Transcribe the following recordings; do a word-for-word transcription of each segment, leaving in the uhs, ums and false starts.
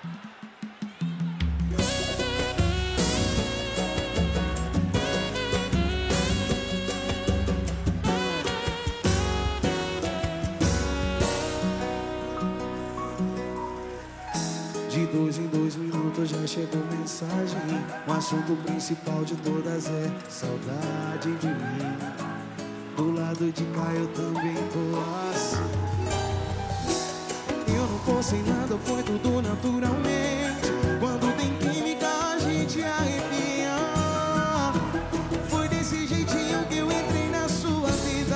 De dois em dois minutos já chegou mensagem. O assunto principal de todas é saudade de mim. Do lado de cá eu também tô assim. Eu não forcei nada, foi tudo naturalmente. Quando tem química a gente arrepia. Foi desse jeitinho que eu entrei na sua vida.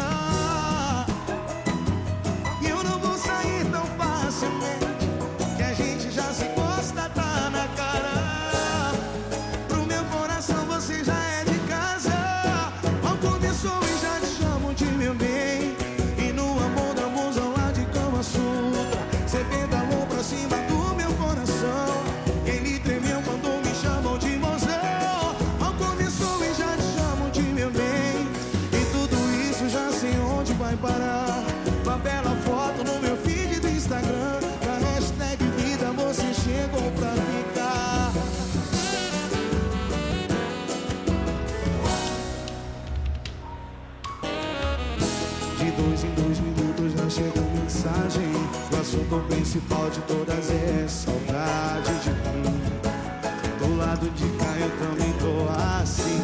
E eu não vou sair tão facilmente. Que a gente já se gosta, tá na cara. Pro meu coração você já é de casa. Mal começou e já te chamo de meu bem. E no amor da musa lá de Kama Sutra, cê pedalou pra cima do meu coração. Ele tremeu quando me chamam de mozão. Mal começou e já te chamo de meu bem. E tudo isso já sei onde vai parar. Uma bela foto no meu feed do Instagram. Na hashtag vida você chegou pra ficar. De dois em dois minutos já chegou mensagem. O assunto principal de todas é saudade de mim. Do lado de cá eu também tô assim.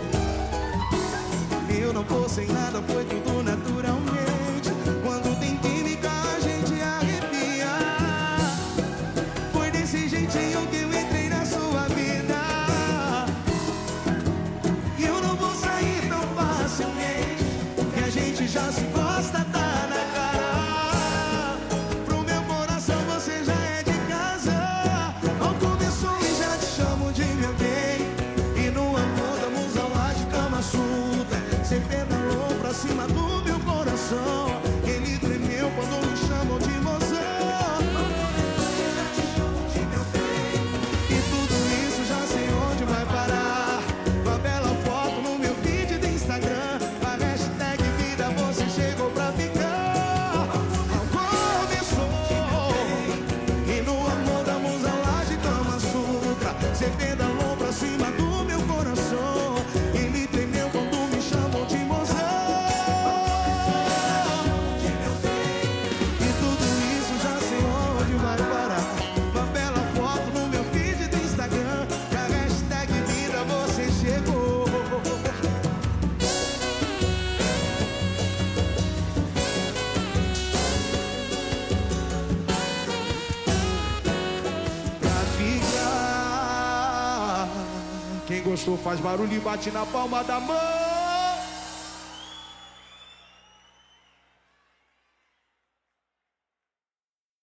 Eu não forcei nada, foi tudo naturalmente. Quando tem química a gente arrepia. Foi desse jeitinho que eu entrei na sua vida. E eu não vou sair tão facilmente. Que a gente já se gosta, tá na cara. Pro meu coração você já é de casa. Mal começou e já te chamo de meu bem. E no amor da musa lá de Kama Sutra, cê pedalou pra cima do meu coração. Ele tremeu quando me chamam de mozão. E tudo isso já sei onde vai parar. Uma bela foto no meu feed do Instagram. A hashtag vida você chegou pra ficar. Mal começou e no amor da musa lá de Kama Sutra, cê pedalou pra cima do meu coração. Ele tremeu quando me chamou de mozão. E tudo isso já sei onde vai parar. Uma bela foto no meu feed do Instagram. E a hashtag vida você chegou pra ficar. Quem gostou faz barulho e bate na palma da mão.